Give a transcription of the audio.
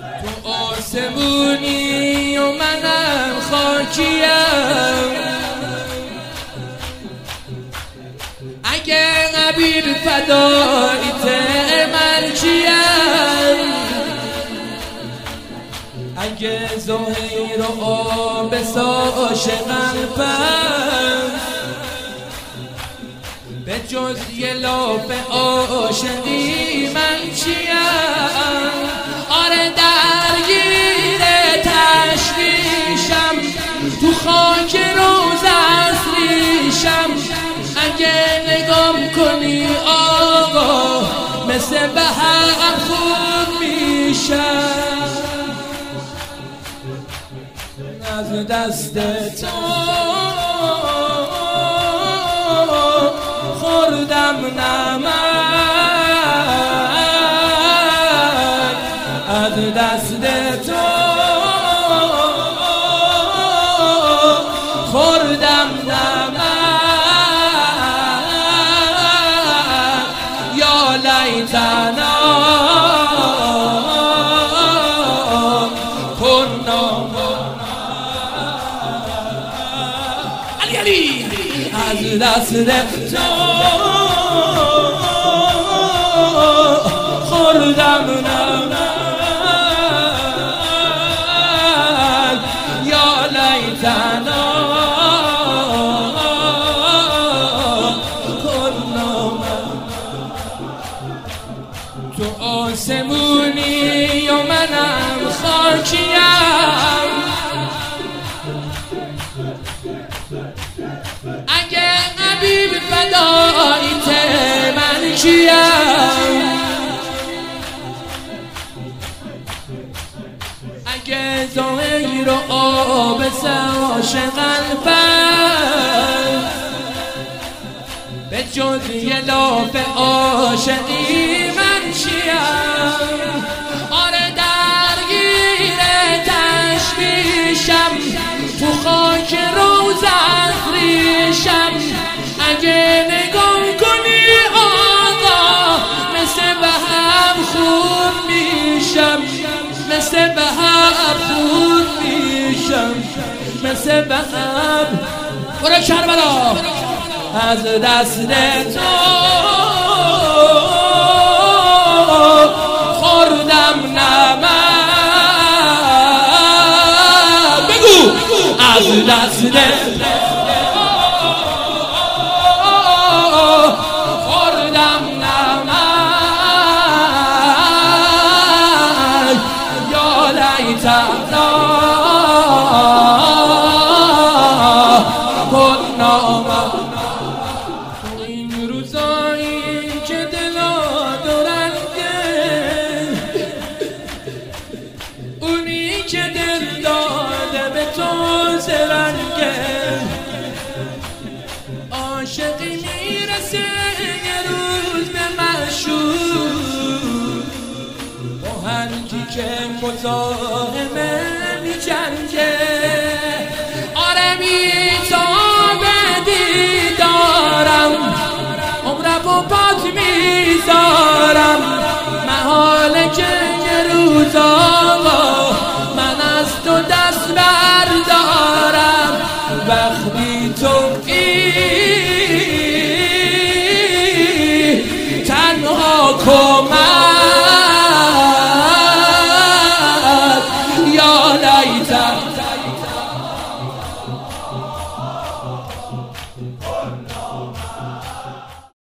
تو آسمونی و منم خاکیم، اگه حبیب فداییت من چیم، اگه زهیر و آبس عاشق قلبم، به جز یه لاف عاشقی من چیم. آره درگیر تشویشم، تو خاک روزت ریشم، اگه نگام کنی آقا مثل بهار خوب میشم. از دست تو خوردم نمک، از دست تو خوردم نمک. یا لیتنا کنا علی از دست تو خوردم نمک. یا لیتنا کنا. تو آسمونی و منم خاکیم، اگه حبیب فداییت من چیم، اگه زهیر و آبس عاشق قلبم، به جز یه لاف عاشقی من چیم. آره درگیر تشویشم، تو خاک روزت ریشم، اگه نگام کنی آقا مثل بهار خوب میشم، مثل بهار خوب میشم، مثل بهار. برو کربلا از دست تو خوردم نمک، بگو از دست خوردم نمک. یا لیتنا کنا. این روزایی که دلا دارنده، اونی که دل داده به تو زرنگه، عاشقی میرسه یه روز به معشوق، با هر کی که مزاحمه میجنگه. آره میتابه دیدارم، عمرم و پات میذارم، محاله که یه روز آقا من از تو دست بردارم. وقتی تو تنها کمک، یا لیتنا